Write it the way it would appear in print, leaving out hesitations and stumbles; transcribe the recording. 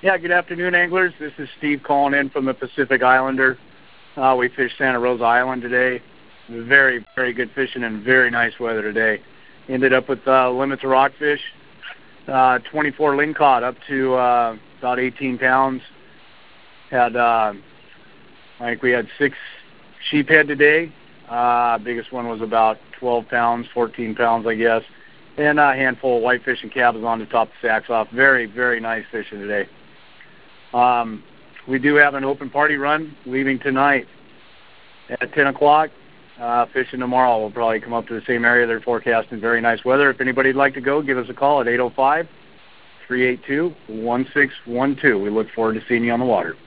Yeah, good afternoon, anglers. This is Steve calling in from the Pacific Islander. We fished Santa Rosa Island today. Very, very good fishing and very nice weather today. Ended up with limits of rockfish, 24 lingcod up to about 18 pounds. Had, I think we had 6 sheephead today. Biggest one was about 12 pounds, 14 pounds, I guess. And a handful of whitefish and cabezon to top the sacks off. Very, very nice fishing today. We do have an open party run leaving tonight at 10 o'clock. Fishing tomorrow. We'll probably come up to the same area. They're forecasting very nice weather. If anybody'd like to go, give us a call at 805-382-1612. We look forward to seeing you on the water.